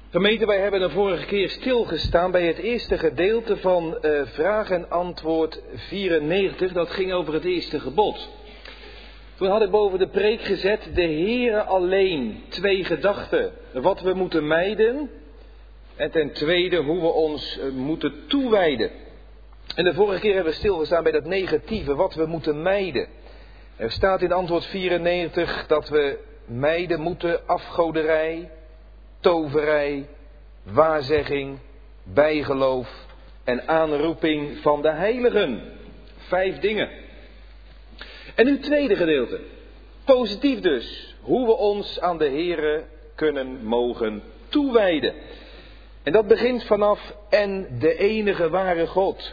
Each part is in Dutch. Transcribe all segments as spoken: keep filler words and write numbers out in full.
Gemeente, wij hebben de vorige keer stilgestaan bij het eerste gedeelte van uh, vraag en antwoord vierennegentig. Dat ging over het eerste gebod. Toen had ik boven de preek gezet, de Heere alleen, twee gedachten. Wat we moeten mijden en ten tweede hoe we ons uh, moeten toewijden. En de vorige keer hebben we stilgestaan bij dat negatieve, wat we moeten mijden. Er staat in antwoord vierennegentig dat we mijden moeten afgoderij, toverij, waarzegging, bijgeloof en aanroeping van de heiligen. Vijf dingen. En nu het tweede gedeelte. Positief dus. Hoe we ons aan de Here kunnen mogen toewijden. En dat begint vanaf en de enige ware God.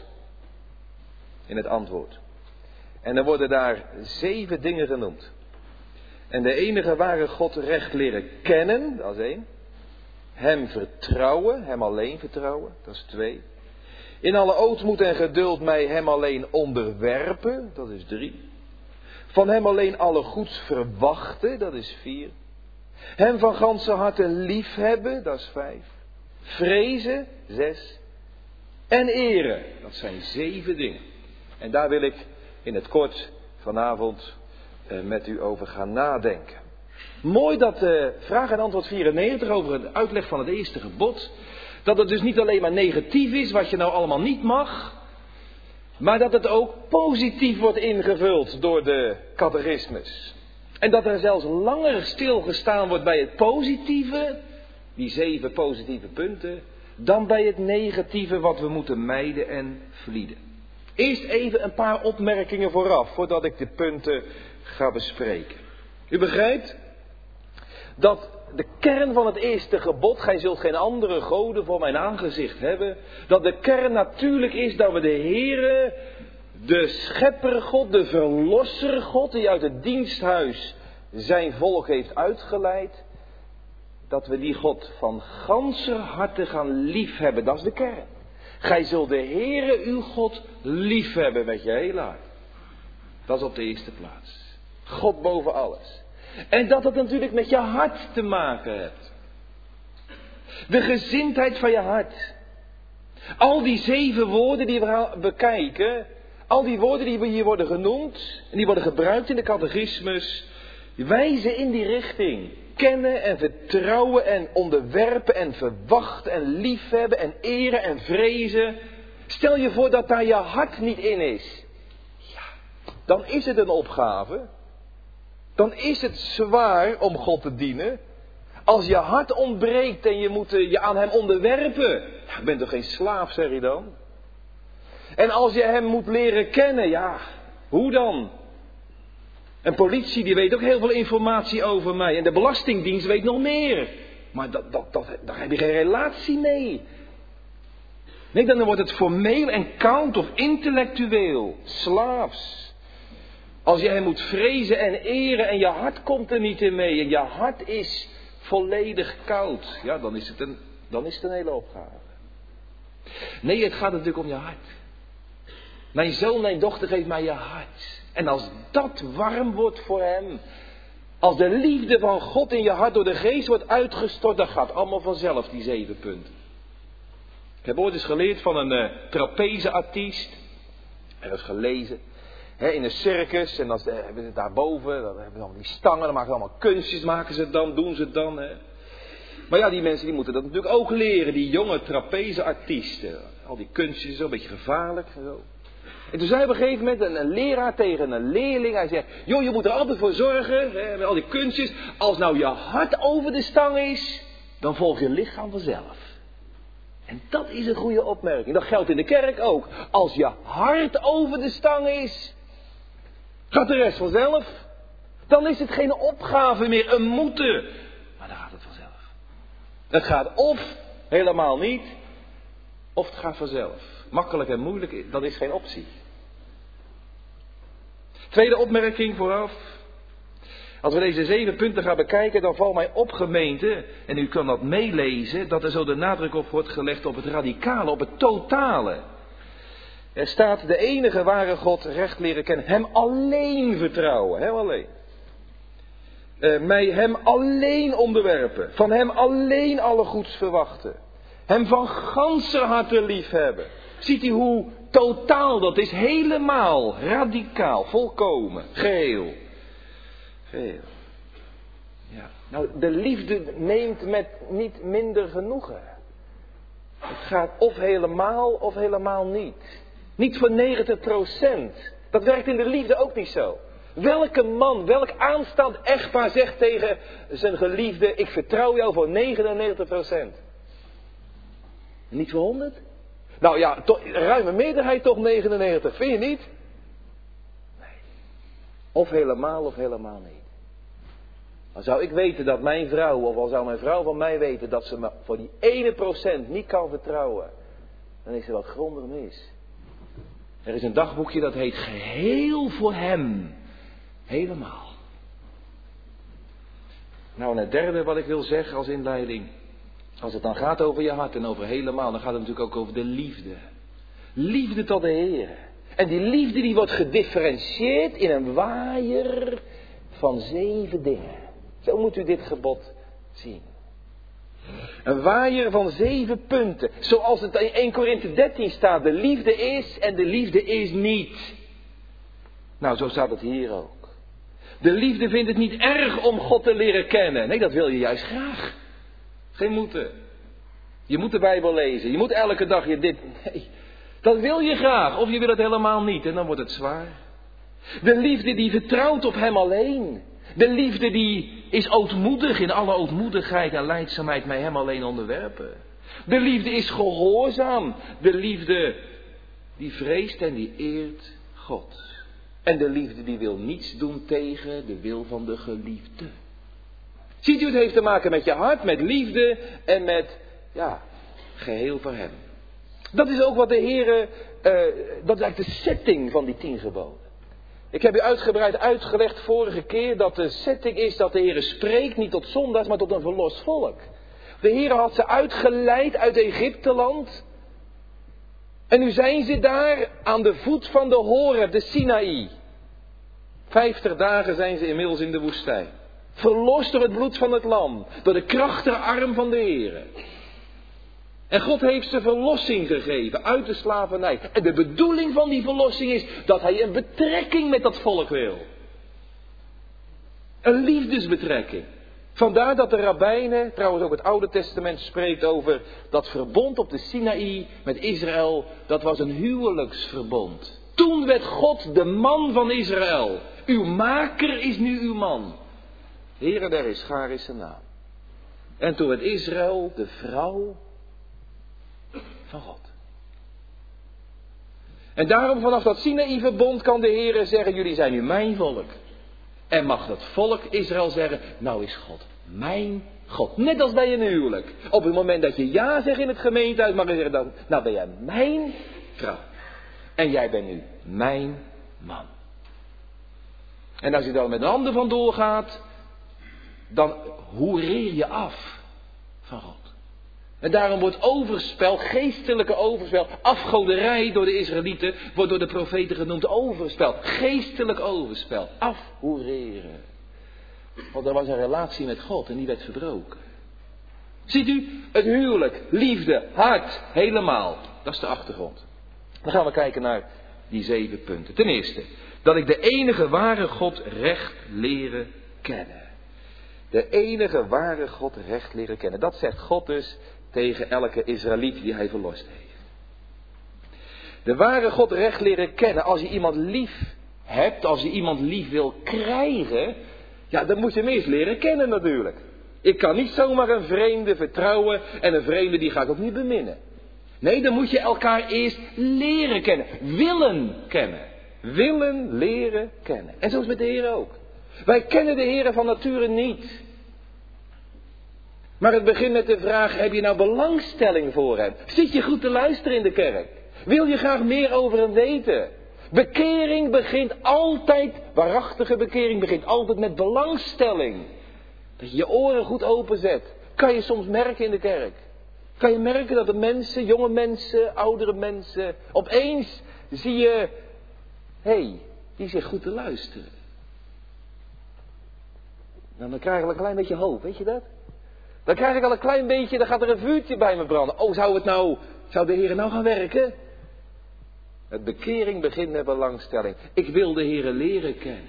In het antwoord. En er worden daar zeven dingen genoemd. En de enige ware God recht leren kennen, dat is één. Hem vertrouwen, hem alleen vertrouwen, dat is twee. In alle ootmoed en geduld mij hem alleen onderwerpen, dat is drie. Van hem alleen alle goeds verwachten, dat is vier. Hem van ganse harte liefhebben, dat is vijf. Vrezen, zes. En eren, dat zijn zeven dingen. En daar wil ik in het kort vanavond uh, met u over gaan nadenken. Mooi dat uh, vraag en antwoord vierennegentig over het uitleg van het eerste gebod. Dat het dus niet alleen maar negatief is wat je nou allemaal niet mag. Maar dat het ook positief wordt ingevuld door de catechismus. En dat er zelfs langer stilgestaan wordt bij het positieve. Die zeven positieve punten. Dan bij het negatieve wat we moeten mijden en vlieden. Eerst even een paar opmerkingen vooraf. Voordat ik de punten ga bespreken. U begrijpt? Dat de kern van het eerste gebod, gij zult geen andere goden voor mijn aangezicht hebben. Dat de kern natuurlijk is dat we de Heere, de scheppergod, de verlossergod die uit het diensthuis zijn volk heeft uitgeleid. Dat we die God van ganser harte gaan liefhebben, dat is de kern. Gij zult de Heere uw God liefhebben met je hele hart. Dat is op de eerste plaats. God boven alles. En dat het natuurlijk met je hart te maken heeft. De gezindheid van je hart. Al die zeven woorden die we bekijken. Al die woorden die hier worden genoemd. En die worden gebruikt in de catechismus. Wijzen in die richting. Kennen en vertrouwen en onderwerpen en verwachten en liefhebben en eren en vrezen. Stel je voor dat daar je hart niet in is. Ja, dan is het een opgave. Dan is het zwaar om God te dienen. Als je hart ontbreekt en je moet je aan hem onderwerpen. Ja, je bent toch geen slaaf, zeg je dan? En als je hem moet leren kennen, ja, hoe dan? Een politie die weet ook heel veel informatie over mij. En de Belastingdienst weet nog meer. Maar dat, dat, dat, daar heb je geen relatie mee. Nee, dan wordt het formeel en koud of intellectueel. Slaafs. Als je hem moet vrezen en eren en je hart komt er niet in mee. En je hart is volledig koud. Ja, dan is het een, dan is het een hele opgave. Nee, het gaat natuurlijk om je hart. Mijn zoon, mijn dochter, geef mij je hart. En als dat warm wordt voor hem. Als de liefde van God in je hart door de geest wordt uitgestort. Dan gaat allemaal vanzelf die zeven punten. Ik heb ooit eens geleerd van een uh, trapezeartiest. En dat is gelezen. He, in een circus. En dan uh, hebben ze het daarboven. Dan hebben ze allemaal die stangen. Dan maken ze allemaal kunstjes. Maken ze het dan. Doen ze het dan. He. Maar ja, die mensen die moeten dat natuurlijk ook leren. Die jonge trapezeartiesten. Al die kunstjes is zo een beetje gevaarlijk. En zo. En toen zei op een gegeven moment een, een leraar tegen een leerling. Hij zegt, joh, je moet er altijd voor zorgen, hè, met al die kunstjes. Als nou je hart over de stang is, dan volgt je lichaam vanzelf. En dat is een goede opmerking. Dat geldt in de kerk ook. Als je hart over de stang is, gaat de rest vanzelf. Dan is het geen opgave meer, een moeten. Maar dan gaat het vanzelf. Het gaat of helemaal niet, of het gaat vanzelf. Makkelijk en moeilijk, dat is geen optie. Tweede opmerking vooraf. Als we deze zeven punten gaan bekijken, dan valt mij op, gemeente, en u kan dat meelezen, dat er zo de nadruk op wordt gelegd op het radicale, op het totale. Er staat de enige ware God recht leren kennen, hem alleen vertrouwen, hem alleen. uh, mij hem alleen onderwerpen. Van hem alleen alle goeds verwachten. Hem van ganser harte lief hebben. Ziet u hoe totaal dat is? Helemaal, radicaal, volkomen, geheel. Geheel. Ja. Nou, de liefde neemt met niet minder genoegen. Het gaat of helemaal of helemaal niet. Niet voor negentig procent. Dat werkt in de liefde ook niet zo. Welke man, welk aanstaand echtpaar zegt tegen zijn geliefde: ik vertrouw jou voor negenennegentig procent. Niet voor honderd? Nou ja, to, ruime meerderheid toch negenennegentig, vind je niet? Nee. Of helemaal of helemaal niet. Dan zou ik weten dat mijn vrouw, of al zou mijn vrouw van mij weten dat ze me voor die ene procent niet kan vertrouwen, dan is er wat grondig mis. Er is een dagboekje dat heet geheel voor hem. Helemaal. Nou, en het derde wat ik wil zeggen als inleiding. Als het dan gaat over je hart en over helemaal, dan gaat het natuurlijk ook over de liefde. Liefde tot de Heer. En die liefde die wordt gedifferentieerd in een waaier van zeven dingen. Zo moet u dit gebod zien. Een waaier van zeven punten. Zoals het in Eerste Korinthe dertien staat. De liefde is en de liefde is niet. Nou, zo staat het hier ook. De liefde vindt het niet erg om God te leren kennen. Nee, dat wil je juist graag. Geen moeten. Je moet de Bijbel lezen. Je moet elke dag je dit... Nee, dat wil je graag. Of je wil het helemaal niet. En dan wordt het zwaar. De liefde die vertrouwt op hem alleen. De liefde die is ootmoedig in alle ootmoedigheid en lijdzaamheid mij hem alleen onderwerpen. De liefde is gehoorzaam. De liefde die vreest en die eert God. En de liefde die wil niets doen tegen de wil van de geliefde. Ziet u, het heeft te maken met je hart, met liefde en met, ja, geheel voor hem. Dat is ook wat de Heere, uh, dat is eigenlijk de setting van die tien geboden. Ik heb u uitgebreid uitgelegd vorige keer dat de setting is dat de Heere spreekt niet tot zondaars, maar tot een verlost volk. De Heere had ze uitgeleid uit Egypteland. En nu zijn ze daar aan de voet van de Horeb, de Sinaï. Vijftig dagen zijn ze inmiddels in de woestijn. Verlost door het bloed van het lam. Door de krachtige arm van de Heere. En God heeft ze verlossing gegeven uit de slavernij. En de bedoeling van die verlossing is dat hij een betrekking met dat volk wil. Een liefdesbetrekking. Vandaar dat de rabbijnen, trouwens ook het Oude Testament spreekt over dat verbond op de Sinaï met Israël. Dat was een huwelijksverbond. Toen werd God de man van Israël. Uw maker is nu uw man. Heere der Ischaar is zijn naam. En toen werd Israël de vrouw van God. En daarom vanaf dat Sinaï-verbond kan de Heere zeggen, jullie zijn nu mijn volk. En mag dat volk Israël zeggen, nou is God mijn God. Net als bij een huwelijk. Op het moment dat je ja zegt in het gemeentehuis, mag je zeggen, dan, nou ben jij mijn vrouw. En jij bent nu mijn man. En als je dan met een ander vandoor gaat, dan hoereer je af van God. En daarom wordt overspel, geestelijke overspel, afgoderij door de Israëlieten, wordt door de profeten genoemd overspel. Geestelijk overspel, afhoereren. Want er was een relatie met God en die werd verbroken. Ziet u, het huwelijk, liefde, hart, helemaal. Dat is de achtergrond. Dan gaan we kijken naar die zeven punten. Ten eerste, dat ik de enige ware God recht leren kennen. De enige ware God recht leren kennen. Dat zegt God dus tegen elke Israëliet die hij verlost heeft. De ware God recht leren kennen. Als je iemand lief hebt, als je iemand lief wil krijgen, ja, dan moet je hem eerst leren kennen natuurlijk. Ik kan niet zomaar een vreemde vertrouwen en een vreemde die ga ik ook niet beminnen. Nee, dan moet je elkaar eerst leren kennen. Willen kennen. Willen leren kennen. En zo is met de Heer ook. Wij kennen de Heer van nature niet. Maar het begint met de vraag, heb je nou belangstelling voor hem? Zit je goed te luisteren in de kerk? Wil je graag meer over hem weten? Bekering begint altijd, waarachtige bekering begint altijd met belangstelling. Dat je je oren goed openzet. Kan je soms merken in de kerk. Kan je merken dat de mensen, jonge mensen, oudere mensen, opeens zie je, hé, hey, die zit goed te luisteren. Nou, dan krijg ik al een klein beetje hoop, weet je dat? Dan krijg ik al een klein beetje, dan gaat er een vuurtje bij me branden. Oh, zou het nou, zou de Heer nou gaan werken? Het bekering begint met belangstelling. Ik wil de Heer leren kennen.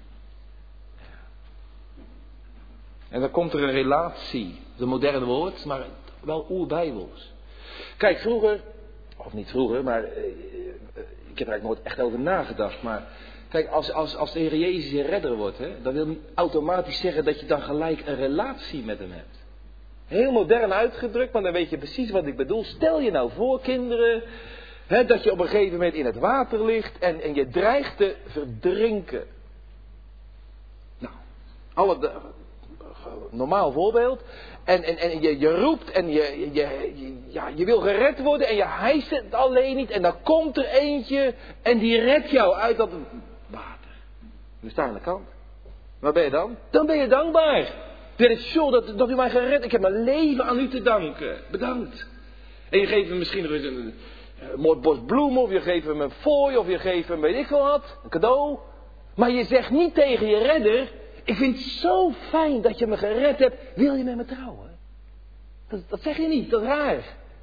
En dan komt er een relatie. Dat is een modern woord, maar wel oerbijbels. Kijk, vroeger, of niet vroeger, maar eh, ik heb er eigenlijk nooit echt over nagedacht. Maar kijk, als, als, als de Heer Jezus je redder wordt, hè, dat wil niet automatisch zeggen dat je dan gelijk een relatie met hem hebt. Heel modern uitgedrukt, maar dan weet je precies wat ik bedoel. Stel je nou voor, kinderen, hè, dat je op een gegeven moment in het water ligt en, en je dreigt te verdrinken. Nou, alle... De, normaal voorbeeld. En, en, en je, je roept en je, je, je, ja, je wil gered worden en je hijst het alleen niet. En dan komt er eentje en die redt jou uit dat water. We staan aan de kant. Wat ben je dan? Dan ben je dankbaar. Dan is zo dat, dat u mij gered. Ik heb mijn leven aan u te danken. Bedankt. En je geeft hem misschien nog eens een, een, een mooi bos bloemen. Of je geeft hem een fooi. Of je geeft hem weet ik veel wat. Een cadeau. Maar je zegt niet tegen je redder: ik vind het zo fijn dat je me gered hebt. Wil je met me trouwen? Dat, dat zeg je niet. Dat is raar.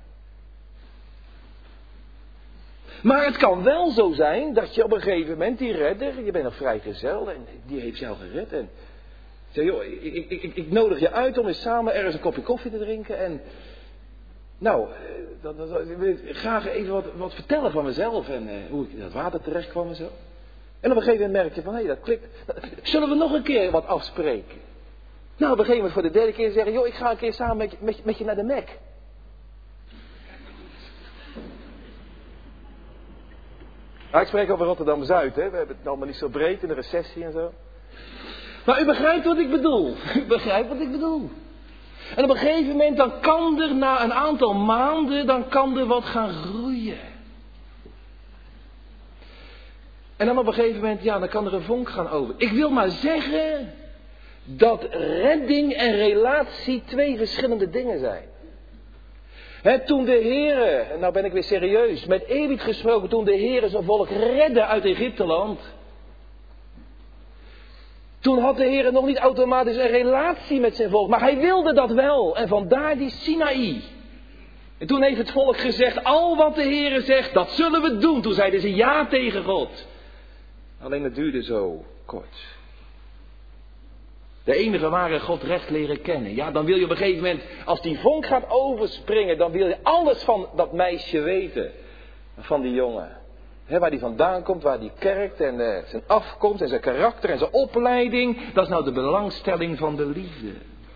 Maar het kan wel zo zijn dat je op een gegeven moment die redder, je bent nog vrijgezel en die heeft jou gered. En zeg, joh, ik, ik, ik, ik nodig je uit om eens samen ergens een kopje koffie te drinken. En nou, dat, dat, dat, ik wil graag even wat, wat vertellen van mezelf en uh, hoe ik in dat water terecht kwam en zo. En op een gegeven moment merk je van, hé, dat klikt. Zullen we nog een keer wat afspreken? Nou, op een gegeven moment voor de derde keer zeggen, joh, ik ga een keer samen met je, met, met je naar de Mac. Nou, ik spreek over Rotterdam-Zuid, hè. We hebben het allemaal niet zo breed in de recessie en zo. Maar u begrijpt wat ik bedoel. U begrijpt wat ik bedoel. En op een gegeven moment, dan kan er na een aantal maanden, dan kan er wat gaan groeien. En dan op een gegeven moment, ja, dan kan er een vonk gaan over. Ik wil maar zeggen dat redding en relatie twee verschillende dingen zijn. He, toen de Heere, en nou ben ik weer serieus, met eerbied gesproken, toen de Heere zijn volk redde uit Egypteland. Toen had de Heere nog niet automatisch een relatie met zijn volk, maar hij wilde dat wel. En vandaar die Sinaï. En toen heeft het volk gezegd, al wat de Heere zegt, dat zullen we doen. Toen zeiden ze ja tegen God. Alleen het duurde zo kort. De enige ware God recht leren kennen. Ja, dan wil je op een gegeven moment, als die vonk gaat overspringen, dan wil je alles van dat meisje weten. Van die jongen. He, waar die vandaan komt, waar die kerkt en uh, zijn afkomst en zijn karakter en zijn opleiding. Dat is nou de belangstelling van de liefde.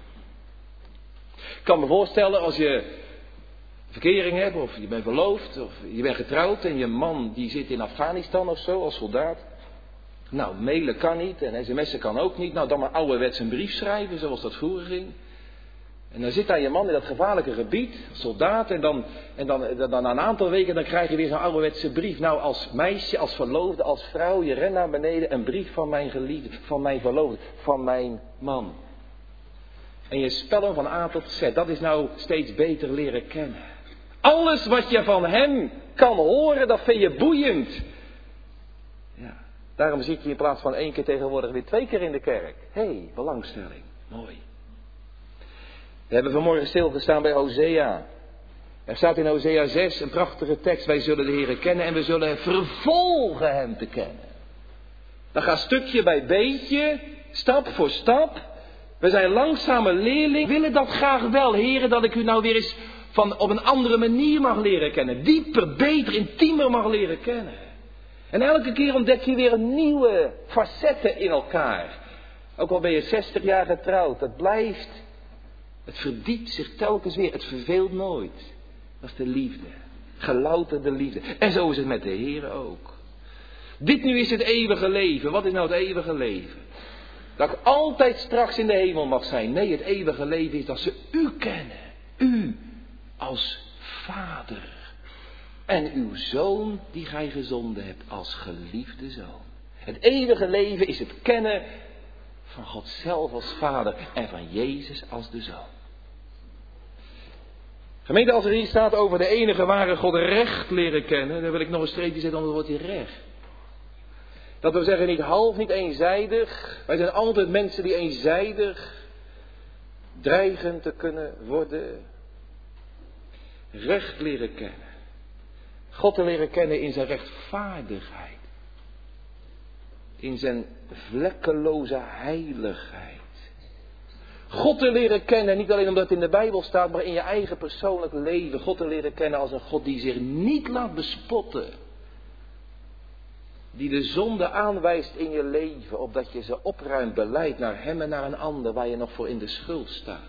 Ik kan me voorstellen als je verkering hebt of je bent verloofd of je bent getrouwd en je man die zit in Afghanistan of zo als soldaat. Nou, mailen kan niet en sms'en kan ook niet. Nou, dan maar ouderwets een brief schrijven zoals dat vroeger ging. En dan zit daar je man in dat gevaarlijke gebied, soldaat, en dan, en dan, dan, dan na een aantal weken dan krijg je weer zo'n ouderwetse brief. Nou, als meisje, als verloofde, als vrouw, je rent naar beneden, een brief van mijn geliefde, van mijn verloofde, van mijn man. En je spellen van A tot Z, dat is nou steeds beter leren kennen. Alles wat je van hem kan horen, dat vind je boeiend. Ja, daarom zie ik je in plaats van één keer tegenwoordig weer twee keer in de kerk. Hé, hey, belangstelling, mooi. We hebben vanmorgen stilgestaan bij Hosea. Er staat in Hosea zes een prachtige tekst. Wij zullen de Heere kennen en we zullen vervolgen hem te kennen. Dan gaat stukje bij beetje, stap voor stap. We zijn langzame leerling. We willen dat graag wel, Heere, dat ik u nou weer eens van op een andere manier mag leren kennen. Dieper, beter, intiemer mag leren kennen. En elke keer ontdek je weer een nieuwe facetten in elkaar. Ook al ben je zestig jaar getrouwd, dat blijft. Het verdiept zich telkens weer. Het verveelt nooit. Dat is de liefde. Gelouterde liefde. En zo is het met de Heer ook. Dit nu is het eeuwige leven. Wat is nou het eeuwige leven? Dat ik altijd straks in de hemel mag zijn. Nee, het eeuwige leven is dat ze u kennen. U als Vader. En uw Zoon die gij gezonden hebt als geliefde Zoon. Het eeuwige leven is het kennen van God zelf als Vader en van Jezus als de Zoon. Gemeente, als er hier staat over de enige ware God recht leren kennen, dan wil ik nog een streepje zetten onder het woordje recht. Dat wil zeggen niet half, niet eenzijdig. Wij zijn altijd mensen die eenzijdig dreigen te kunnen worden. Recht leren kennen. God te leren kennen in zijn rechtvaardigheid. In zijn vlekkeloze heiligheid. God te leren kennen, niet alleen omdat het in de Bijbel staat, maar in je eigen persoonlijk leven. God te leren kennen als een God die zich niet laat bespotten. Die de zonde aanwijst in je leven, opdat je ze opruimt, beleidt naar hem en naar een ander waar je nog voor in de schuld staat.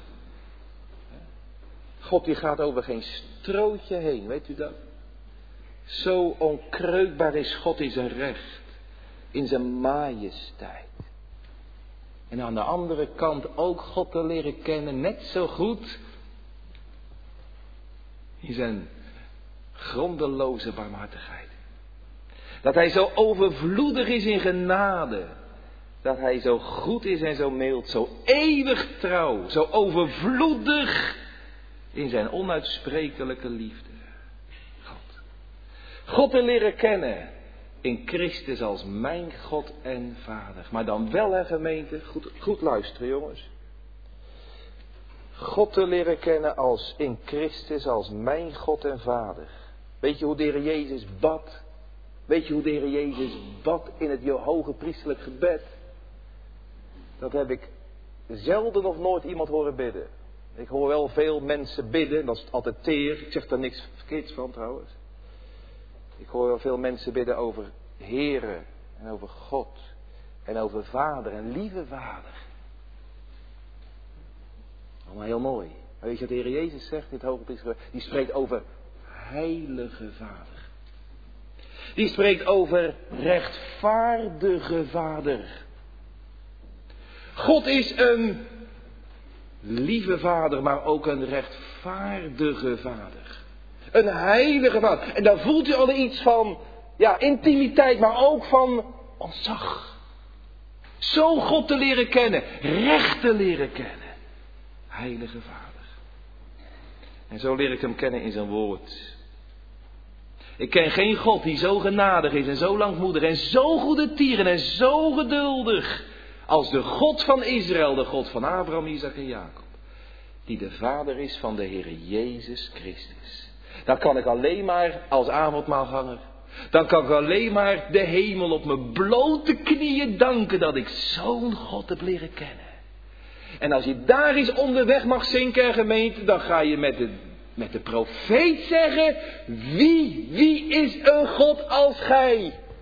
God die gaat over geen strootje heen, weet u dat? Zo onkreukbaar is God in zijn recht, in zijn majesteit. En aan de andere kant ook God te leren kennen, net zo goed in zijn grondeloze barmhartigheid. Dat hij zo overvloedig is in genade. Dat hij zo goed is en zo mild, zo eeuwig trouw, zo overvloedig in zijn onuitsprekelijke liefde. God. God te leren kennen in Christus als mijn God en Vader. Maar dan wel, hè gemeente, goed, goed luisteren jongens. God te leren kennen als in Christus als mijn God en Vader. Weet je hoe de Heer Jezus bad? Weet je hoe de Heer Jezus bad in het hoge priesterlijk gebed? Dat heb ik zelden of nooit iemand horen bidden. Ik hoor wel veel mensen bidden, dat is altijd teer. Ik zeg daar niks verkeerds van trouwens. Ik hoor wel veel mensen bidden over Heere en over God en over Vader en lieve Vader. Allemaal heel mooi. Maar weet je wat de Heer Jezus zegt in het hoge priesterlijk gebed? Die spreekt over heilige Vader. Die spreekt over rechtvaardige Vader. God is een lieve Vader, maar ook een rechtvaardige Vader. Een heilige Vader. En daar voelt u al iets van, ja, intimiteit, maar ook van ontzag. Zo God te leren kennen, recht te leren kennen. Heilige Vader. En zo leer ik hem kennen in zijn woord. Ik ken geen God die zo genadig is en zo langmoedig en zo goedertieren en zo geduldig als de God van Israël, de God van Abraham, Isaac en Jacob. Die de Vader is van de Heer Jezus Christus. Dan kan ik alleen maar als avondmaalganger. Dan kan ik alleen maar de hemel op mijn blote knieën danken dat ik zo'n God heb leren kennen. En als je daar eens onderweg mag zinken, gemeente, dan ga je met de, met de profeet zeggen, wie, wie is een God als gij?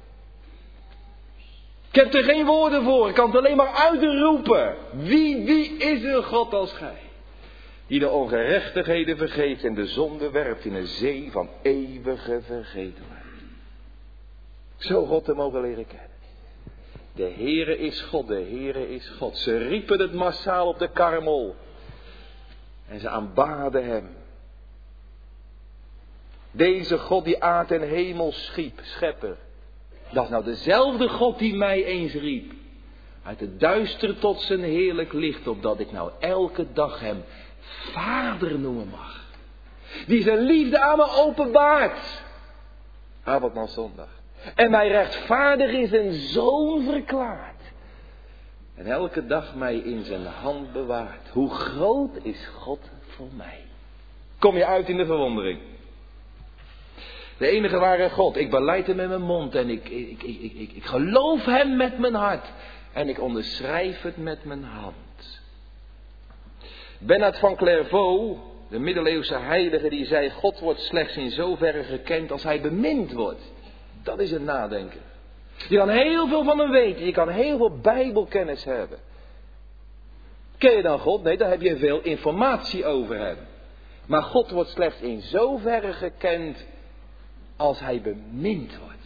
Ik heb er geen woorden voor, ik kan het alleen maar uitroepen. Wie, wie is een God als gij? Die de ongerechtigheden vergeeft en de zonde werpt in een zee van eeuwige vergetelheid. Zo God te mogen leren kennen. De Heere is God, de Heere is God. Ze riepen het massaal op de Karmel. En ze aanbaden hem. Deze God die aard en hemel schiep, schepper. Dat is nou dezelfde God die mij eens riep. Uit het duister tot zijn heerlijk licht, opdat ik nou elke dag hem Vader noemen mag. Die zijn liefde aan me openbaart. Avondmaal zondag. En mij rechtvaardig in zijn zoon verklaart. En elke dag mij in zijn hand bewaart. Hoe groot is God voor mij. Kom je uit in de verwondering. De enige ware God. Ik belijd hem met mijn mond. En ik, ik, ik, ik, ik, ik geloof hem met mijn hart. En ik onderschrijf het met mijn hand. Bernard van Clairvaux, de middeleeuwse heilige, die zei: God wordt slechts in zoverre gekend als hij bemind wordt. Dat is het nadenken. Je kan heel veel van hem weten. Je kan heel veel bijbelkennis hebben. Ken je dan God? Nee, daar heb je veel informatie over hem. Maar God wordt slechts in zoverre gekend als hij bemind wordt.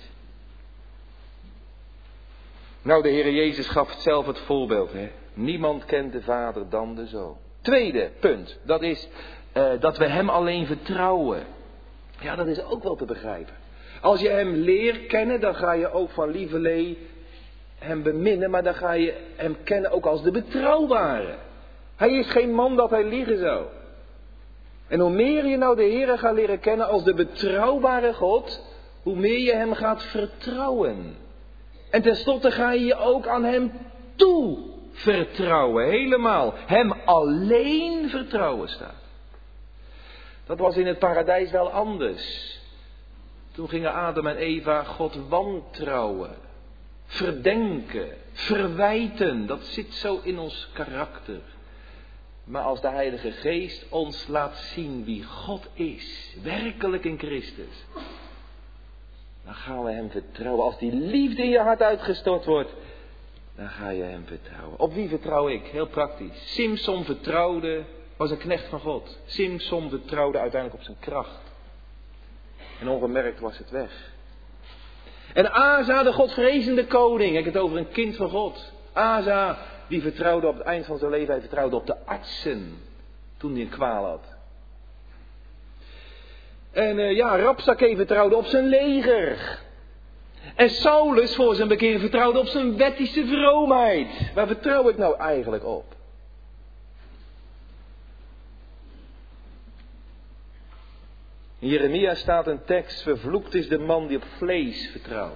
Nou, de Heer Jezus gaf zelf het voorbeeld. Hè? Niemand kent de Vader dan de Zoon. Tweede punt, dat is uh, dat we hem alleen vertrouwen. Ja, dat is ook wel te begrijpen. Als je hem leert kennen, dan ga je ook van lieverlee hem beminnen, maar dan ga je hem kennen ook als de betrouwbare. Hij is geen man dat hij liegen zou. En hoe meer je nou de Heere gaat leren kennen als de betrouwbare God, hoe meer je hem gaat vertrouwen. En tenslotte ga je je ook aan hem toe vertrouwen. Helemaal. Hem alleen vertrouwen staat. Dat was in het paradijs wel anders. Toen gingen Adam en Eva God wantrouwen. Verdenken. Verwijten. Dat zit zo in ons karakter. Maar als de Heilige Geest ons laat zien wie God is. Werkelijk in Christus. Dan gaan we hem vertrouwen. Als die liefde in je hart uitgestort wordt. Dan ga je hem vertrouwen. Op wie vertrouw ik? Heel praktisch. Simson vertrouwde. Was een knecht van God. Simson vertrouwde uiteindelijk op zijn kracht. En ongemerkt was het weg. En Asa, de godvrezende koning. Ik heb het over een kind van God. Asa, die vertrouwde op het eind van zijn leven. Hij vertrouwde op de artsen. Toen hij een kwaal had. En uh, ja, Rapsake vertrouwde op zijn leger. En Saulus voor zijn bekering vertrouwde op zijn wettische vroomheid. Waar vertrouw ik nou eigenlijk op? In Jeremia staat een tekst, vervloekt is de man die op vlees vertrouwt.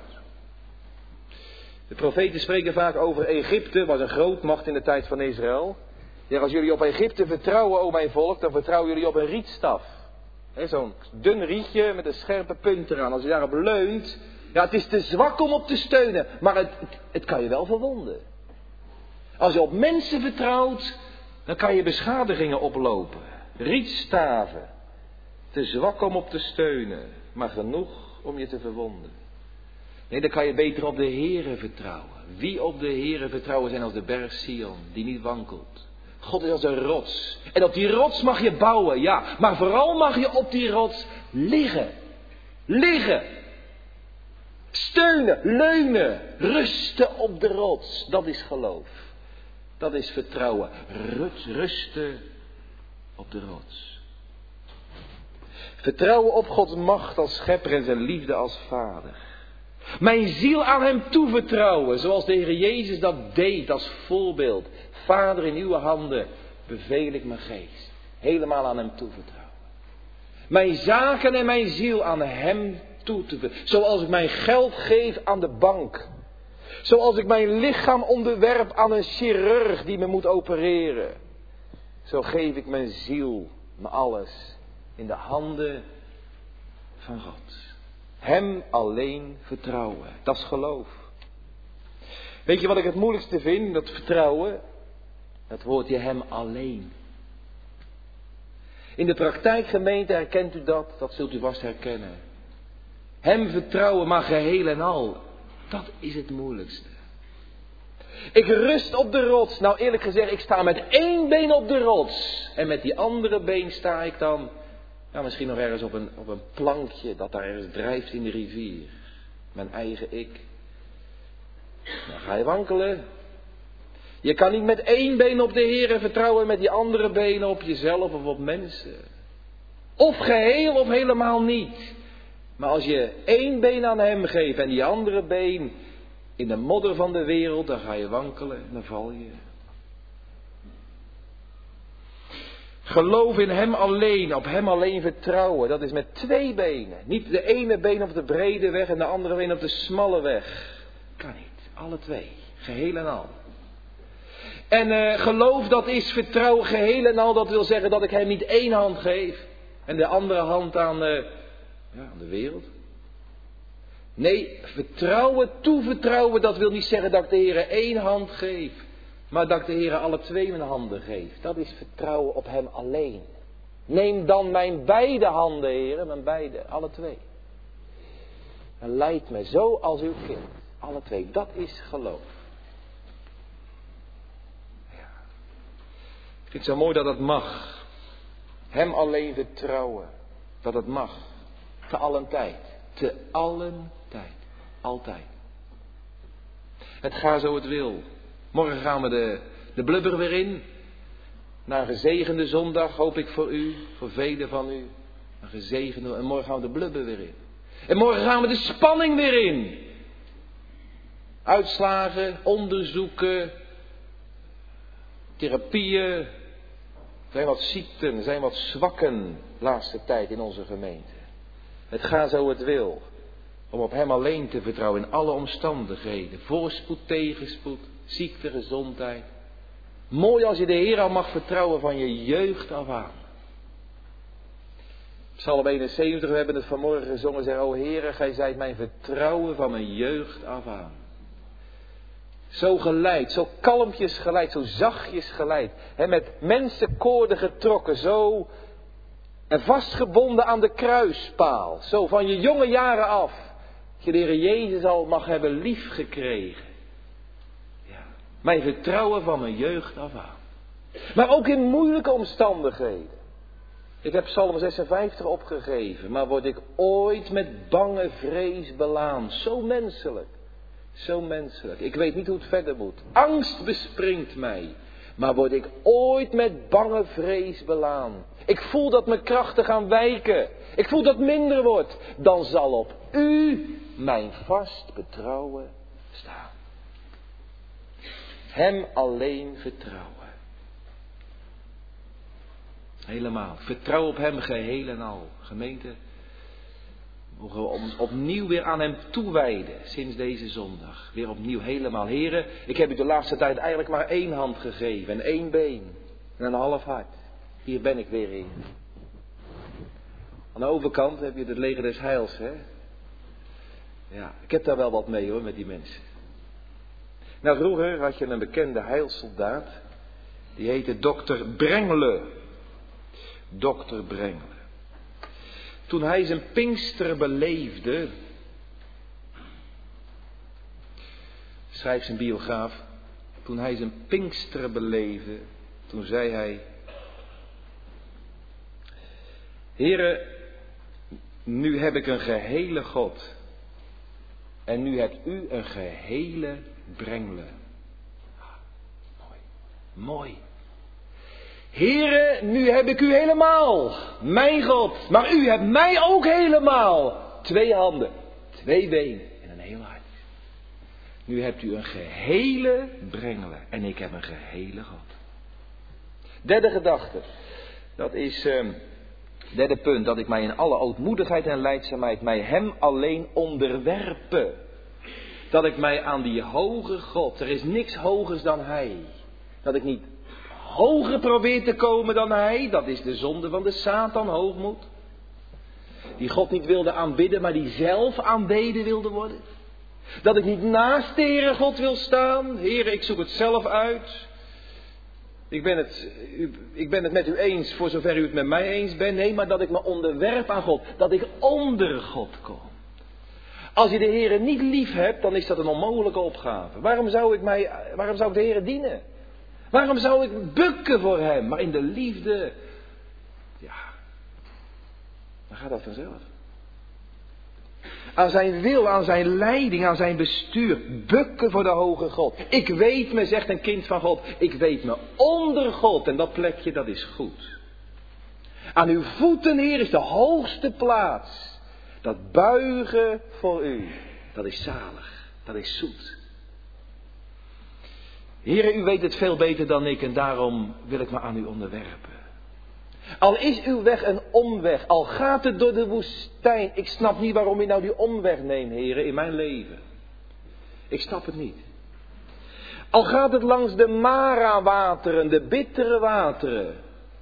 De profeten spreken vaak over Egypte, was een grootmacht in de tijd van Israël. Ja, als jullie op Egypte vertrouwen, o mijn volk, dan vertrouwen jullie op een rietstaf. He, zo'n dun rietje met een scherpe punt eraan. Als je daarop leunt, ja, het is te zwak om op te steunen, maar het, het, het kan je wel verwonden. Als je op mensen vertrouwt, dan kan je beschadigingen oplopen. Rietstaven. Te zwak om op te steunen, maar genoeg om je te verwonden. Nee, dan kan je beter op de Heere vertrouwen. Wie op de Heere vertrouwen zijn als de berg Sion, die niet wankelt. God is als een rots. En op die rots mag je bouwen, ja. Maar vooral mag je op die rots liggen. Liggen. Steunen, leunen, rusten op de rots. Dat is geloof. Dat is vertrouwen. Rut, rusten op de rots. Vertrouwen op Gods macht als schepper en zijn liefde als vader. Mijn ziel aan hem toevertrouwen, zoals de Heer Jezus dat deed als voorbeeld. Vader, in uw handen beveel ik mijn geest. Helemaal aan hem toevertrouwen. Mijn zaken en mijn ziel aan hem toe te vertrouwen. Zoals ik mijn geld geef aan de bank. Zoals ik mijn lichaam onderwerp aan een chirurg die me moet opereren. Zo geef ik mijn ziel, mijn alles, in de handen van God. Hem alleen vertrouwen. Dat is geloof. Weet je wat ik het moeilijkste vind? Dat vertrouwen. Dat woordje hem alleen. In de praktijkgemeente herkent u dat. Dat zult u vast herkennen. Hem vertrouwen, maar geheel en al. Dat is het moeilijkste. Ik rust op de rots. Nou eerlijk gezegd, ik sta met één been op de rots. En met die andere been sta ik dan, ja, misschien nog ergens op een, op een plankje dat daar ergens drijft in de rivier. Mijn eigen ik. Dan ga je wankelen. Je kan niet met één been op de Heer vertrouwen en met die andere benen op jezelf of op mensen. Of geheel of helemaal niet. Maar als je één been aan hem geeft en die andere been in de modder van de wereld, dan ga je wankelen en dan val je. Geloof in hem alleen, op hem alleen vertrouwen. Dat is met twee benen. Niet de ene been op de brede weg en de andere been op de smalle weg. Kan niet. Alle twee. Geheel en al. En uh, geloof, dat is vertrouwen geheel en al. Dat wil zeggen dat ik hem niet één hand geef en de andere hand aan, uh, ja, aan de wereld. Nee, vertrouwen, toevertrouwen, dat wil niet zeggen dat ik de Heer één hand geef. Maar dat ik de Heer alle twee mijn handen geef. Dat is vertrouwen op hem alleen. Neem dan mijn beide handen, Heer, mijn beide, alle twee. En leid mij zo als uw kind. Alle twee, dat is geloof. Ja. Ik vind het zo mooi dat het mag. Hem alleen vertrouwen. Dat het mag. Te allen tijd. Te allen tijd. Altijd. Het gaat zo het wil. Morgen gaan we de, de blubber weer in. Na een gezegende zondag hoop ik voor u. Voor velen van u. Een gezegende. En morgen gaan we de blubber weer in. En morgen gaan we de spanning weer in. Uitslagen, onderzoeken, therapieën. Er zijn wat ziekten, er zijn wat zwakken de laatste tijd in onze gemeente. Het gaat zo het wil. Om op hem alleen te vertrouwen in alle omstandigheden. Voorspoed, tegenspoed, ziekte, gezondheid. Mooi als je de Heer al mag vertrouwen van je jeugd af aan. Psalm eenenzeventig, we hebben het vanmorgen gezongen. Zeg, o Heere, gij zijt mijn vertrouwen van mijn jeugd af aan. Zo geleid, zo kalmpjes geleid, zo zachtjes geleid. He, met mensenkoorden getrokken, zo en vastgebonden aan de kruispaal. Zo van je jonge jaren af. Dat je de Heer Jezus al mag hebben liefgekregen. Ja, mijn vertrouwen van mijn jeugd af aan. Maar ook in moeilijke omstandigheden. Ik heb Psalm zesenvijftig opgegeven. Maar word ik ooit met bange vrees belaan. Zo menselijk. Zo menselijk. Ik weet niet hoe het verder moet. Angst bespringt mij. Maar word ik ooit met bange vrees belaan. Ik voel dat mijn krachten gaan wijken. Ik voel dat het minder wordt. Dan zal op u mijn vast betrouwen staan. Hem alleen vertrouwen. Helemaal. Vertrouw op hem geheel en al. Gemeente. We mogen ons opnieuw weer aan hem toewijden. Sinds deze zondag. Weer opnieuw helemaal. Heren, ik heb u de laatste tijd eigenlijk maar één hand gegeven. En één been. En een half hart. Hier ben ik weer in. Aan de overkant heb je het leger des heils. Hè? Ja, ik heb daar wel wat mee hoor, met die mensen. Nou, vroeger had je een bekende heilsoldaat. Die heette dokter Brengle. dokter Brengle. Toen hij zijn Pinkster beleefde, schrijft zijn biograaf, toen hij zijn Pinkster beleefde, toen zei hij: Heere, nu heb ik een gehele God en nu hebt u een gehele Brengle. Ah, mooi, mooi. Heere, nu heb ik u helemaal, mijn God, maar u hebt mij ook helemaal. Twee handen, twee benen en een heel hart. Nu hebt u een gehele Brengle en ik heb een gehele God. Derde gedachte, dat is, uh, derde punt, dat ik mij in alle ootmoedigheid en lijdzaamheid mij hem alleen onderwerpen. Dat ik mij aan die hoge God, er is niks hogers dan hij, dat ik niet hoger probeert te komen dan hij. Dat is de zonde van de Satan, hoogmoed. Die God niet wilde aanbidden, maar die zelf aanbeden wilde worden. Dat ik niet naast de Heere God wil staan. Heere, ik zoek het zelf uit. Ik ben het, ik ben het met u eens voor zover u het met mij eens bent. Nee, maar dat ik me onderwerp aan God. Dat ik onder God kom. Als je de Heere niet lief hebt, dan is dat een onmogelijke opgave. Waarom zou ik, mij, waarom zou ik de Heere dienen? Waarom zou ik bukken voor hem? Maar in de liefde, ja, dan gaat dat vanzelf. Aan zijn wil, aan zijn leiding, aan zijn bestuur, bukken voor de hoge God. Ik weet me, zegt een kind van God, ik weet me onder God en dat plekje, dat is goed. Aan uw voeten, Heer, is de hoogste plaats. Dat buigen voor u, dat is zalig, dat is zoet. Heere, u weet het veel beter dan ik en daarom wil ik me aan u onderwerpen. Al is uw weg een omweg, al gaat het door de woestijn. Ik snap niet waarom u nou die omweg neemt, Heere, in mijn leven. Ik snap het niet. Al gaat het langs de Mara-wateren, de bittere wateren.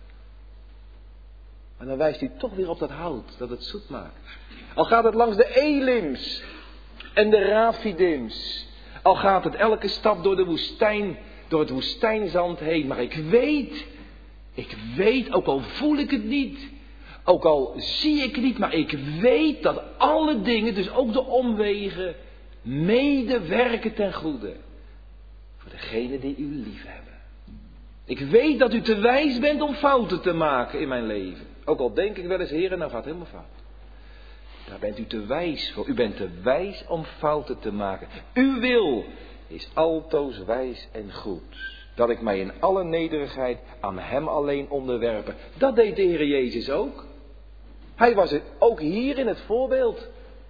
Maar dan wijst u toch weer op dat hout, dat het zoet maakt. Al gaat het langs de Elims en de Rafidims. Al gaat het elke stap door de woestijn, door het woestijnzand heen. Maar ik weet, ik weet, ook al voel ik het niet, ook al zie ik het niet, maar ik weet dat alle dingen, dus ook de omwegen, medewerken ten goede. Voor degenen die u lief hebben. Ik weet dat u te wijs bent om fouten te maken in mijn leven. Ook al denk ik wel eens, Heer, nou gaat het helemaal fout. Daar bent u te wijs voor. U bent te wijs om fouten te maken. Uw wil is altoos wijs en goed. Dat ik mij in alle nederigheid aan hem alleen onderwerpen. Dat deed de Heer Jezus ook. Hij was het ook hier in het voorbeeld.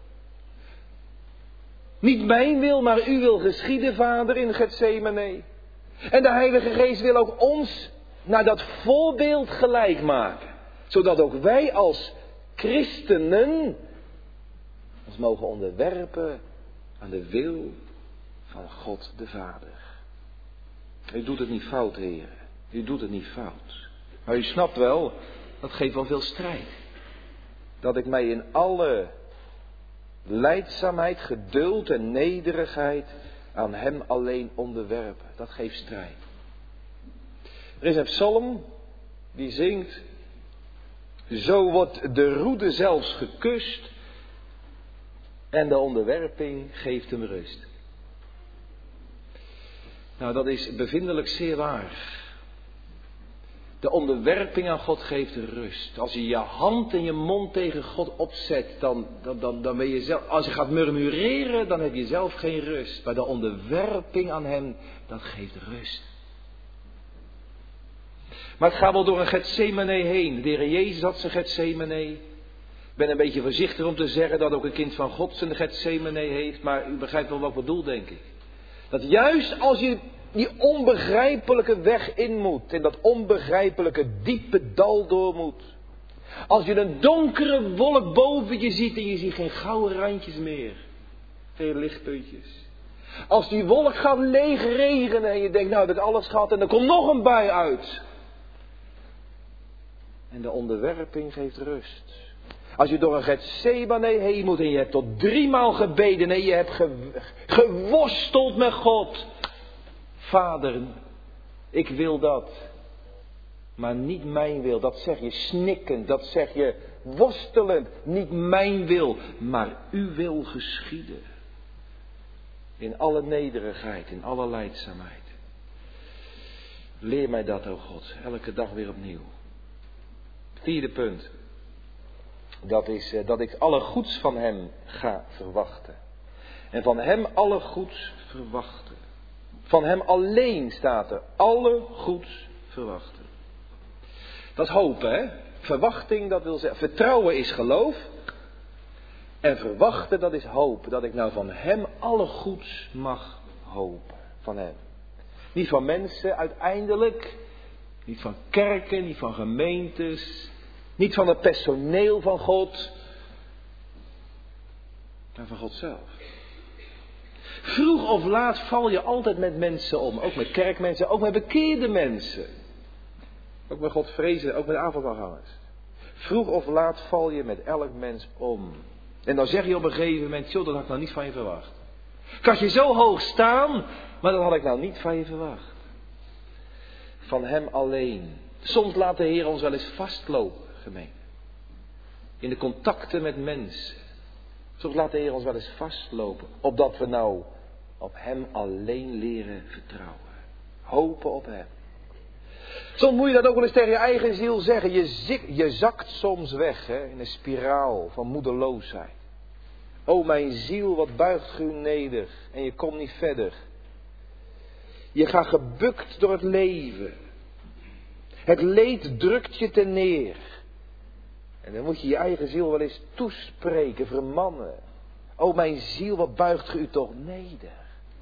Niet mijn wil, maar uw wil geschieden, Vader, in Getsemane. En de Heilige Geest wil ook ons naar dat voorbeeld gelijk maken. Zodat ook wij als christenen ons mogen onderwerpen aan de wil van God de Vader. U doet het niet fout, heren. U doet het niet fout. Maar u snapt wel, dat geeft wel veel strijd. Dat ik mij in alle lijdzaamheid, geduld en nederigheid aan hem alleen onderwerp. Dat geeft strijd. Er is een psalm die zingt: zo wordt de roede zelfs gekust en de onderwerping geeft hem rust. Nou, dat is bevindelijk zeer waar. De onderwerping aan God geeft rust. Als je je hand en je mond tegen God opzet, dan, dan, dan, dan ben je zelf, als je gaat murmureren, dan heb je zelf geen rust. Maar de onderwerping aan hem, dat geeft rust. Maar het gaat wel door een Getsemane heen. De Heer Jezus had zijn Getsemane. Ik ben een beetje voorzichtig om te zeggen dat ook een kind van God zijn Getsemane heeft. Maar u begrijpt wel wat ik bedoel, denk ik. Dat juist als je die onbegrijpelijke weg in moet. En dat onbegrijpelijke diepe dal door moet. Als je een donkere wolk boven je ziet en je ziet geen gouden randjes meer. Geen lichtpuntjes. Als die wolk gaat leegregenen en je denkt, nou, dat alles gaat en er komt nog een bui uit. En de onderwerping geeft rust. Als je door een Getsemane heen moet en je hebt tot driemaal gebeden en je hebt ge, geworsteld met God. Vader, ik wil dat. Maar niet mijn wil. Dat zeg je snikkend, dat zeg je worstelend. Niet mijn wil, maar uw wil geschieden. In alle nederigheid, in alle lijdzaamheid. Leer mij dat, o God, elke dag weer opnieuw. Vierde punt. Dat is dat ik alle goeds van hem ga verwachten. En van hem alle goeds verwachten. Van hem alleen staat er alle goeds verwachten. Dat is hopen, hè? Verwachting, dat wil zeggen. Vertrouwen is geloof. En verwachten, dat is hopen. Dat ik nou van hem alle goeds mag hopen. Van hem. Niet van mensen uiteindelijk. Niet van kerken, niet van gemeentes. Niet van het personeel van God. Maar van God zelf. Vroeg of laat val je altijd met mensen om. Ook met kerkmensen, ook met bekeerde mensen. Ook met God vrezen, ook met avondmaalgangers. Vroeg of laat val je met elk mens om. En dan zeg je op een gegeven moment, joh, dat had ik nou niet van je verwacht. Ik had je zo hoog staan, maar dat had ik nou niet van je verwacht. Van hem alleen. Soms laat de Heer ons wel eens vastlopen, gemeente. In de contacten met mensen. Soms laat de Heer ons wel eens vastlopen. Opdat we nou op hem alleen leren vertrouwen. Hopen op hem. Soms moet je dat ook wel eens tegen je eigen ziel zeggen. Je, zik, je zakt soms weg, hè, in een spiraal van moedeloosheid. O mijn ziel, wat buigt u neder. En je komt niet verder. Je gaat gebukt door het leven. Het leed drukt je ten neer. En dan moet je je eigen ziel wel eens toespreken, vermannen. O mijn ziel, wat buigt u toch neder.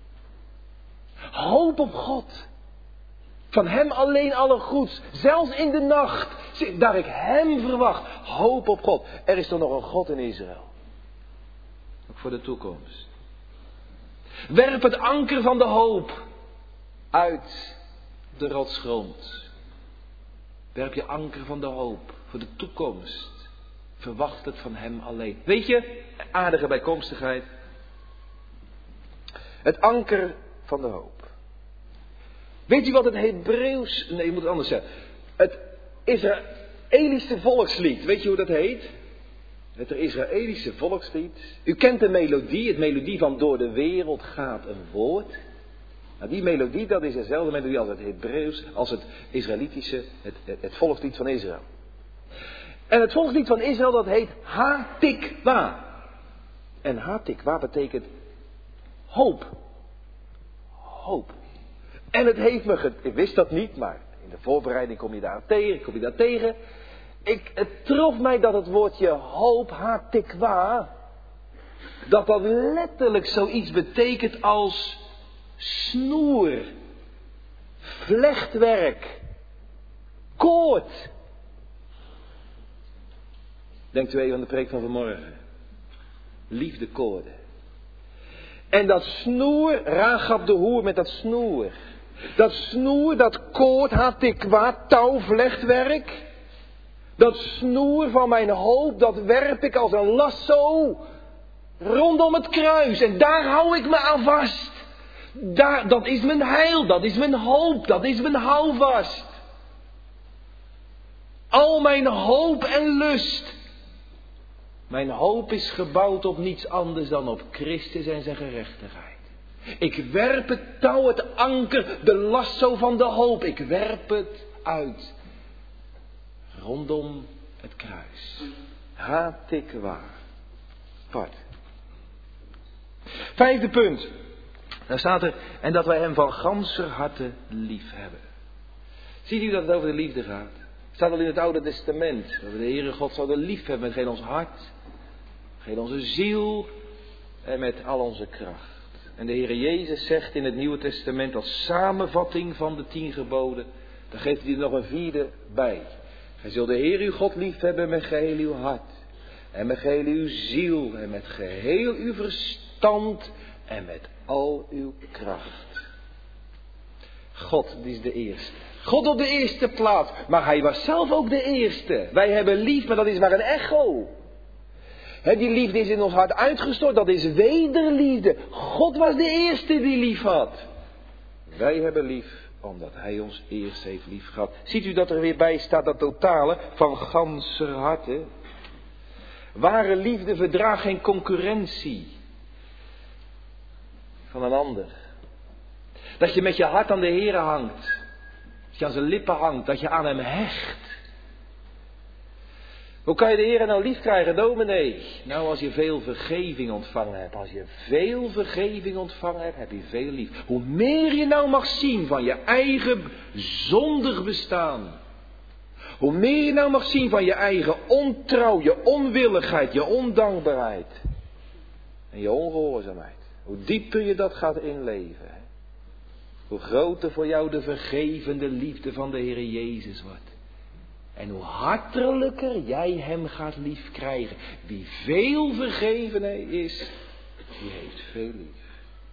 Hoop op God. Van hem alleen alle goeds. Zelfs in de nacht. Daar ik hem verwacht. Hoop op God. Er is toch nog een God in Israël. Ook voor de toekomst. Werp het anker van de hoop uit de rotsgrond. Werp je anker van de hoop voor de toekomst. Verwacht het van hem alleen. Weet je, aardige bijkomstigheid. Het anker van de hoop. Weet u wat het Hebreeuws... Nee, je moet het anders zeggen. Het Israëlische volkslied. Weet je hoe dat heet? Het Israëlische volkslied. U kent de melodie. Het melodie van door de wereld gaat een woord. Nou, die melodie, dat is dezelfde melodie als het Hebreeuws, als het Israëlitische, het, het, het volkslied van Israël. En het volkslied van Israël, dat heet Ha-Tikwa. En Ha-Tikwa betekent hoop. Hoop. En het heeft me, ge- ik wist dat niet, maar in de voorbereiding kom je daar tegen, kom je daar tegen. Ik, het trof mij dat het woordje hoop, Ha-Tikwa, dat dat letterlijk zoiets betekent als snoer, vlechtwerk, koord. Denkt u even aan de preek van vanmorgen. liefdekoorden. En dat snoer, Rachab de hoer met dat snoer. Dat snoer, dat koord, hatikwa, touwvlechtwerk. Dat snoer van mijn hoop, dat werp ik als een lasso rondom het kruis. En daar hou ik me aan vast. Daar, dat is mijn heil, dat is mijn hoop, dat is mijn houvast. Al mijn hoop en lust. Mijn hoop is gebouwd op niets anders dan op Christus en zijn gerechtigheid. Ik werp het touw, het anker, de lasso van de hoop. Ik werp het uit. Rondom het kruis. Hatikwa. Apart. Vijfde punt. Daar staat er, en dat wij hem van ganser harte lief hebben. Ziet u dat het over de liefde gaat? Het staat al in het Oude Testament. Dat we de Heere God zouden lief hebben met heel ons hart, heel onze ziel en met al onze kracht. En de Heere Jezus zegt in het Nieuwe Testament als samenvatting van de tien geboden, dan geeft hij er nog een vierde bij. Gij zult de Heer uw God lief hebben met geheel uw hart. En met geheel uw ziel. En met geheel uw verstand. En met al uw kracht. God is de eerste. God op de eerste plaats. Maar hij was zelf ook de eerste. Wij hebben lief, maar dat is maar een echo. He, die liefde is in ons hart uitgestort. Dat is wederliefde. God was de eerste die lief had. Wij hebben lief omdat hij ons eerst heeft lief gehad. Ziet u dat er weer bij staat dat totale van ganser harte. Ware liefde verdraagt geen concurrentie van een ander. Dat je met je hart aan de Heere hangt. Dat je aan zijn lippen hangt. Dat je aan hem hecht. Hoe kan je de Heere nou lief krijgen, dominee? Nou, als je veel vergeving ontvangen hebt. Als je veel vergeving ontvangen hebt, heb je veel lief. Hoe meer je nou mag zien van je eigen zondig bestaan. Hoe meer je nou mag zien van je eigen ontrouw, je onwilligheid, je ondankbaarheid. En je ongehoorzaamheid. Hoe dieper je dat gaat inleven. Hè? Hoe groter voor jou de vergevende liefde van de Heere Jezus wordt. En hoe hartelijker jij hem gaat lief krijgen. Wie veel vergeven is, die heeft veel lief.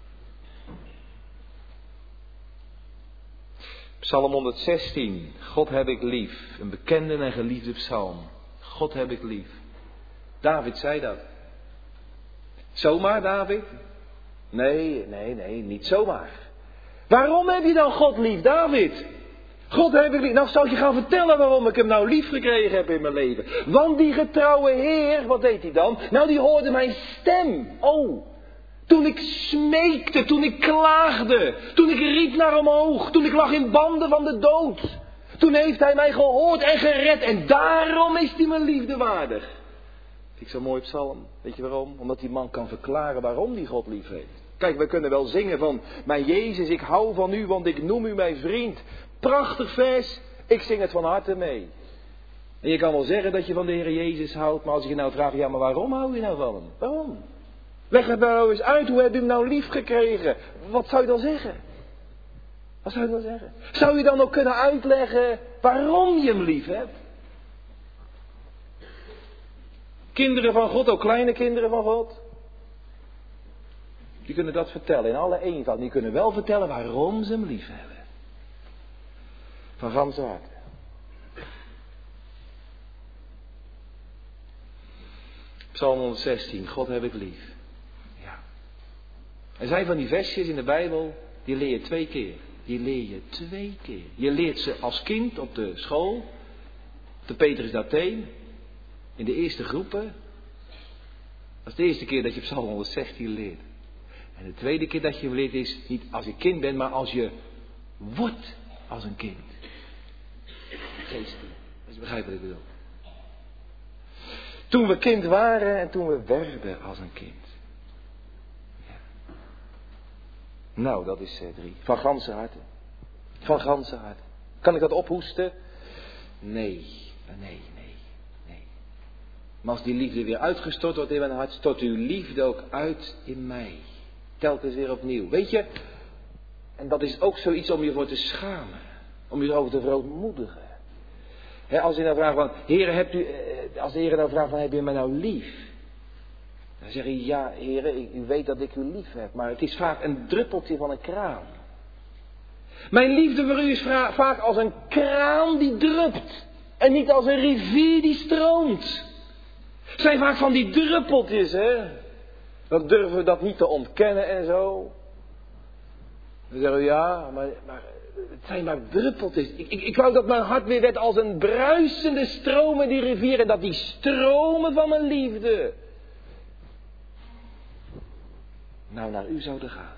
Psalm honderdzestien. God heb ik lief. Een bekende en geliefde psalm. God heb ik lief. David zei dat. Zomaar, David? Nee, nee, nee, niet zomaar. Waarom heb je dan God lief, David? God heb ik lief. Nou, zal ik je gaan vertellen waarom ik hem nou lief gekregen heb in mijn leven. Want die getrouwe Heer, wat deed hij dan? Nou, die hoorde mijn stem. Oh, toen ik smeekte, toen ik klaagde, toen ik riep naar omhoog, toen ik lag in banden van de dood. Toen heeft hij mij gehoord en gered en daarom is hij mijn liefde waardig. Vind ik zo'n mooi psalm. Weet je waarom? Omdat die man kan verklaren waarom die God lief heeft. Kijk, we kunnen wel zingen van, mijn Jezus, ik hou van u, want ik noem u mijn vriend. Prachtig vers, ik zing het van harte mee. En je kan wel zeggen dat je van de Heer Jezus houdt, maar als ik je nou vraag, ja, maar waarom hou je nou van hem? Waarom? Leg het nou eens uit, hoe heb je hem nou lief gekregen? Wat zou je dan zeggen? Wat zou je dan zeggen? Zou je dan ook kunnen uitleggen waarom je hem lief hebt? Kinderen van God, ook kleine kinderen van God. Die kunnen dat vertellen in alle eenvoud. Die kunnen wel vertellen waarom ze hem lief hebben. Van ganse harte. Psalm honderdzestien. God heb ik lief. Ja. Er zijn van die versjes in de Bijbel. Die leer je twee keer. Die leer je twee keer. Je leert ze als kind op de school. Op de Petrus d'Atheen. In de eerste groepen. Dat is de eerste keer dat je Psalm honderdzestien leert. En de tweede keer dat je hem leert is niet als je kind bent, maar als je wordt als een kind. Geestelijk. Als je begrijpt wat ik bedoel. Toen we kind waren en toen we werden als een kind. Ja. Nou, dat is uh, drie. Van ganse harte. Van ganse harte. Kan ik dat ophoesten? Nee. Nee, nee, nee. Maar als die liefde weer uitgestort wordt in mijn hart, stort uw liefde ook uit in mij. Telkens weer opnieuw. Weet je, en dat is ook zoiets om je voor te schamen. Om je erover te verootmoedigen. He, als je nou vraagt van, Heere, hebt u, als de Heer nou vraagt van, heb je mij nou lief? Dan zeg je, ja heren, u weet dat ik u lief heb, maar het is vaak een druppeltje van een kraan. Mijn liefde voor u is vaak als een kraan die drupt. En niet als een rivier die stroomt. Het zijn vaak van die druppeltjes, hè. Dan durven we dat niet te ontkennen en zo. Dan zeggen we, ja, maar, maar het zijn maar druppeltjes. Ik, ik, ik wou dat mijn hart weer werd als een bruisende stroom in die rivier. En dat die stromen van mijn liefde nou naar u zouden gaan.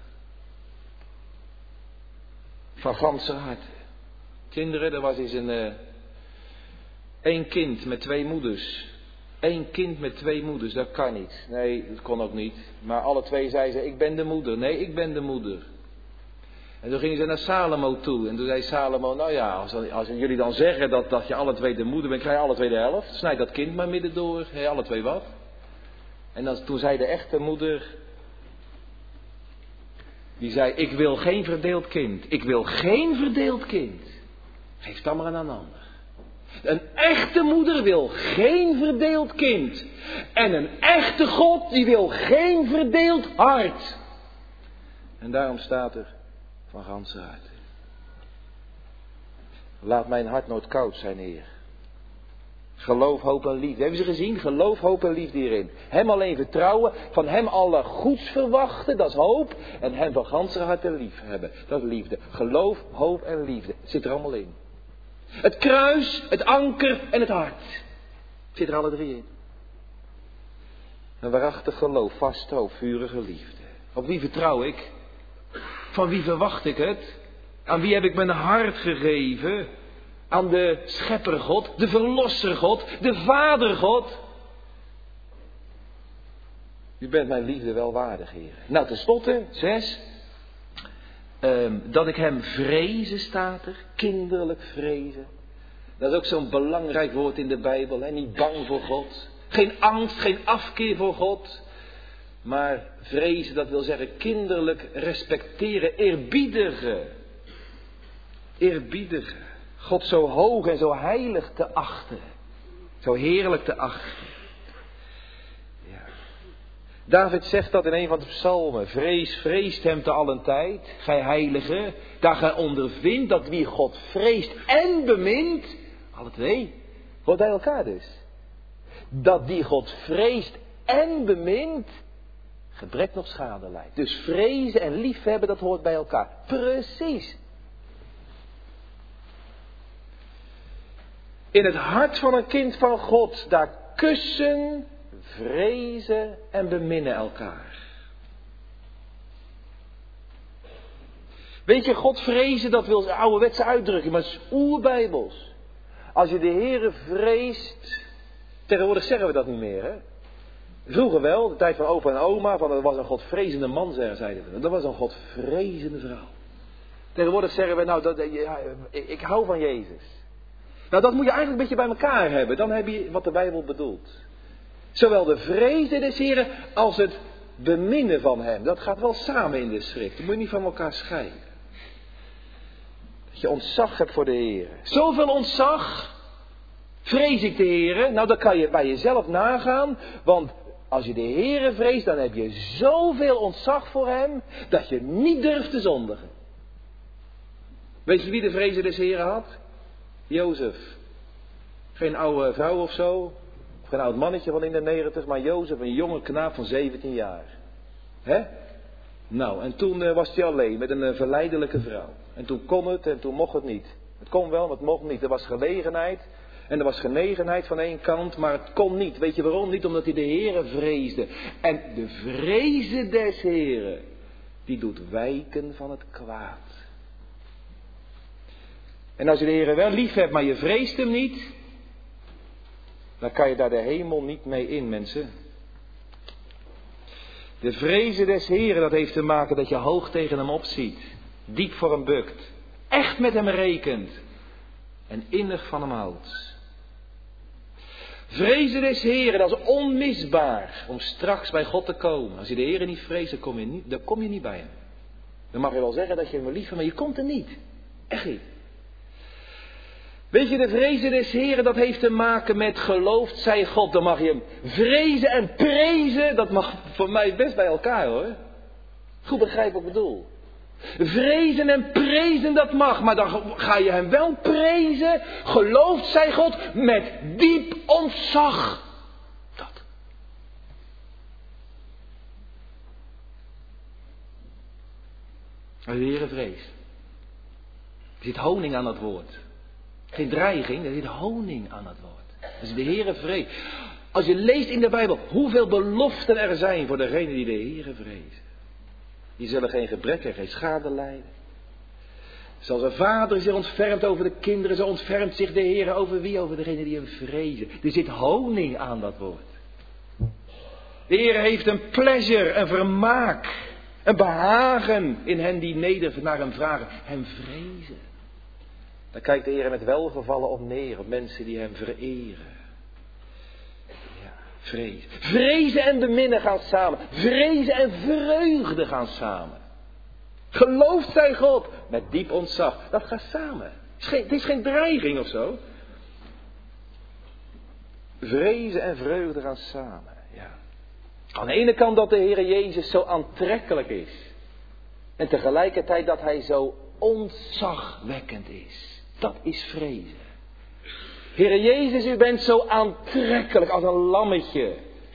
Van ganse harte. Kinderen, er was eens een... Uh, één kind met twee moeders. Eén kind met twee moeders, dat kan niet. Nee, dat kon ook niet. Maar alle twee zeiden ze, ik ben de moeder. Nee, ik ben de moeder. En toen gingen ze naar Salomo toe. En toen zei Salomo, nou ja, als, als jullie dan zeggen dat, dat je alle twee de moeder bent, krijg je alle twee de helft. Snijd dat kind maar midden door. Hey, alle twee wat? En dan, toen zei de echte moeder, die zei, ik wil geen verdeeld kind. Ik wil geen verdeeld kind. Geef het dan maar aan een ander. Een echte moeder wil geen verdeeld kind. En een echte God die wil geen verdeeld hart. En daarom staat er van ganse harte. Laat mijn hart nooit koud zijn, Heer. Geloof, hoop en liefde. Hebben ze gezien? Geloof, hoop en liefde hierin. Hem alleen vertrouwen, van hem alle goeds verwachten, dat is hoop. En hem van ganse harte lief hebben, dat is liefde. Geloof, hoop en liefde, het zit er allemaal in. Het kruis, het anker en het hart. Het zit er alle drie in. Een waarachtig geloof, vast hoop, vurige liefde. Op wie vertrouw ik? Van wie verwacht ik het? Aan wie heb ik mijn hart gegeven? Aan de scheppergod, de verlossergod, de vadergod. U bent mijn liefde wel waardig, Heer. Nou, tenslotte, zes. Um, dat ik hem vrezen, staat er. Kinderlijk vrezen. Dat is ook zo'n belangrijk woord in de Bijbel. Hè? Niet bang voor God. Geen angst, geen afkeer voor God. Maar vrezen, dat wil zeggen kinderlijk respecteren, eerbiedigen. Eerbiedigen. God zo hoog en zo heilig te achten. Zo heerlijk te achten. Ja. David zegt dat in een van de psalmen. Vrees, vreest hem te allen tijd. Gij heilige, daar gij ondervindt dat wie God vreest en bemint. Alle twee. Hoort bij elkaar dus. Dat die God vreest en bemint. Gebrek nog schade lijdt. Dus vrezen en liefhebben, dat hoort bij elkaar. Precies. In het hart van een kind van God, daar kussen, vrezen en beminnen elkaar. Weet je, God vrezen, dat wil ouderwetse uitdrukking, maar het is oerbijbels. Als je de Heere vreest, tegenwoordig zeggen we dat niet meer, hè. Vroeger wel, de tijd van opa en oma, van dat was een godvrezende man, zeiden we. Dat was een godvrezende vrouw. Tegenwoordig zeggen we, nou, dat, ja, ik hou van Jezus. Nou, dat moet je eigenlijk een beetje bij elkaar hebben. Dan heb je wat de Bijbel bedoelt. Zowel de vrezen des Heren als het beminnen van hem. Dat gaat wel samen in de schrift. Dat moet je niet van elkaar scheiden. Dat je ontzag hebt voor de Heren. Zoveel ontzag. Vrees ik de Heren? Nou, dan kan je bij jezelf nagaan. Want als je de Heren vreest, dan heb je zoveel ontzag voor hem, dat je niet durft te zondigen. Weet je wie de vrezen des Heren had? Jozef. Geen oude vrouw of zo. Of geen oud mannetje van in de negentig. Maar Jozef, een jonge knaap van zeventien jaar. Hè? Nou, en toen uh, was hij alleen met een uh, verleidelijke vrouw. En toen kon het en toen mocht het niet. Het kon wel, maar het mocht niet. Er was gelegenheid. En er was genegenheid van één kant, maar het kon niet. Weet je waarom? Niet omdat hij de Heere vreesde. En de vrezen des Heeren, die doet wijken van het kwaad. En als je de Heere wel lief hebt, maar je vreest hem niet, dan kan je daar de hemel niet mee in, mensen. De vrezen des Heeren, dat heeft te maken dat je hoog tegen hem opziet. Diep voor hem bukt. Echt met hem rekent. En innig van hem houdt. Vrezen des Heren, dat is onmisbaar om straks bij God te komen. Als je de Heren niet vreest, dan kom je niet, dan kom je niet bij hem. Dan mag je wel zeggen dat je hem lief hebt, maar je komt er niet. Echt niet. Weet je, de vrezen des Heren, dat heeft te maken met geloofd zij God. Dan mag je hem vrezen en prezen. Dat mag voor mij best bij elkaar hoor. Goed begrijp wat ik bedoel. Vrezen en prezen, dat mag. Maar dan ga je hem wel prezen. Geloofd zij God met diep ontzag. Dat. De Heere vrees. Er zit honing aan het woord. Geen dreiging, er zit honing aan het woord. Dus de Heere vrees. Als je leest in de Bijbel hoeveel beloften er zijn voor degenen die de Heere vrezen. Die zullen geen gebrek en geen schade lijden. Zoals een vader zich ontfermt over de kinderen, zo ontfermt zich de Heere over wie? Over degenen die hem vrezen. Er zit honing aan dat woord. De Heere heeft een pleasure, een vermaak, een behagen in hen die neder naar hem vragen. Hem vrezen. Daar kijkt de Heer met welgevallen op neer, op mensen die hem vereren. Ja, vrezen. Vrezen en beminnen gaan samen. Vrezen en vreugde gaan samen. Gelooft zij God met diep ontzag. Dat gaat samen. Het is geen, het is geen dreiging of zo. Vrezen en vreugde gaan samen. Ja. Aan de ene kant dat de Heer Jezus zo aantrekkelijk is. En tegelijkertijd dat hij zo ontzagwekkend is. Dat is vrezen. Heere Jezus, u bent zo aantrekkelijk als een lammetje.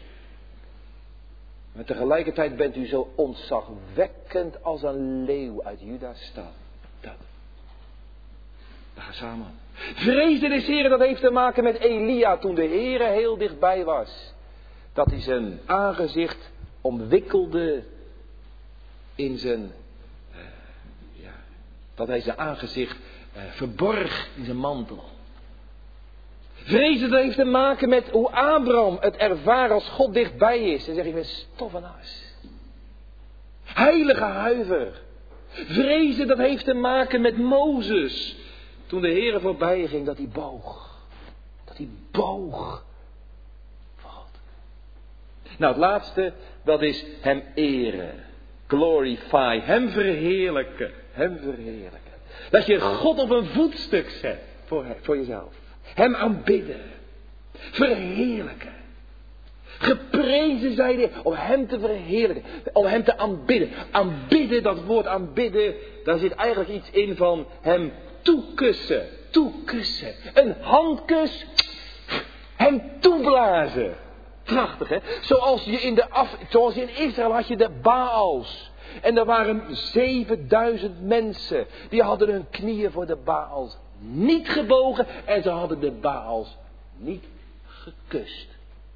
Maar tegelijkertijd bent u zo ontzagwekkend als een leeuw uit Juda's stam. Dat. Dat gaat samen. Vrezen des Heeren, dat heeft te maken met Elia toen de Heere heel dichtbij was. Dat hij zijn aangezicht omwikkelde in zijn... Uh, ja, dat hij zijn aangezicht... Uh, verborg in zijn mantel. Vrezen dat heeft te maken met hoe Abraham het ervaart als God dichtbij is. Dan zeg ik, met stof en as. Heilige huiver. Vrezen dat heeft te maken met Mozes. Toen de Heere voorbij ging, dat hij boog. Dat hij boog. Wat? Nou, het laatste, dat is hem eren. Glorify. Hem verheerlijken. Hem verheerlijken. Dat je God op een voetstuk zet voor, voor jezelf. Hem aanbidden. Verheerlijken. Geprezen zij de om hem te verheerlijken. Om hem te aanbidden. Aanbidden, dat woord aanbidden, daar zit eigenlijk iets in van hem toekussen. Toekussen. Een handkus. Hem toeblazen. Prachtig hè. Zoals je in de af, zoals je in Israël had je de Baals. En er waren zevenduizend mensen. Die hadden hun knieën voor de Baals niet gebogen. En ze hadden de Baals niet gekust.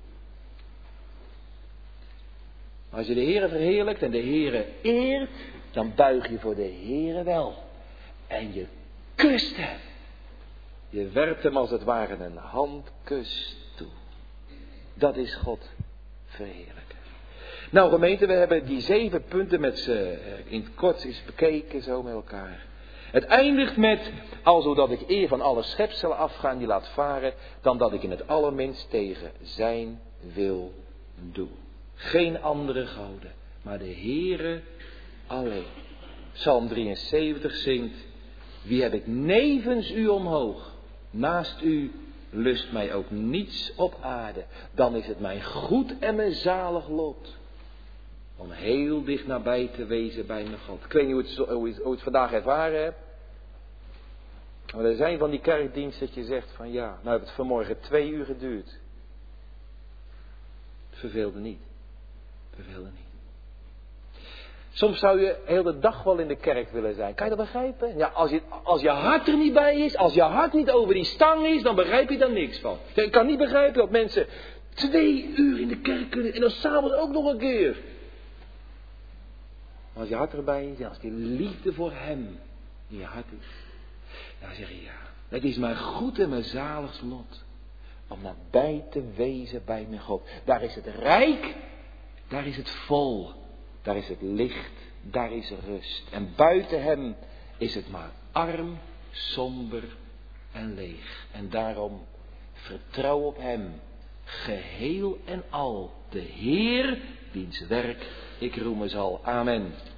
Maar als je de Heere verheerlijkt en de Heere eert. Dan buig je voor de Heere wel. En je kust hem. Je werpt hem als het ware een handkus toe. Dat is God verheerlijken. Nou gemeente, we hebben die zeven punten met z'n in het kort eens bekeken zo met elkaar. Het eindigt met, alzo dat ik eer van alle schepselen afga en die laat varen, dan dat ik in het allerminst tegen zijn wil doe. Geen andere goden, maar de Heere alleen. Psalm drieënzeventig zingt, wie heb ik nevens u omhoog, naast u lust mij ook niets op aarde, dan is het mijn goed en mijn zalig lot. Om heel dicht nabij te wezen bij mijn God. Ik weet niet hoe het, hoe het, hoe het vandaag ervaren hebt. Maar er zijn van die kerkdiensten dat je zegt van ja, nou heeft het vanmorgen twee uur geduurd. Het verveelde niet. Het verveelde niet. Soms zou je heel de dag wel in de kerk willen zijn. Kan je dat begrijpen? Ja, als je, als je hart er niet bij is, als je hart niet over die stang is, dan begrijp je daar niks van. Ik kan niet begrijpen dat mensen twee uur in de kerk kunnen en dan s'avonds ook nog een keer. Maar als je hart erbij is, als die liefde voor hem in je hart is, dan zeg je ja, het is mijn goed en mijn zalig lot om nabij te wezen bij mijn God. Daar is het rijk, daar is het vol, daar is het licht, daar is rust. En buiten hem is het maar arm, somber en leeg. En daarom vertrouw op hem, geheel en al, de Heer, wiens werk ik roemen zal. Amen.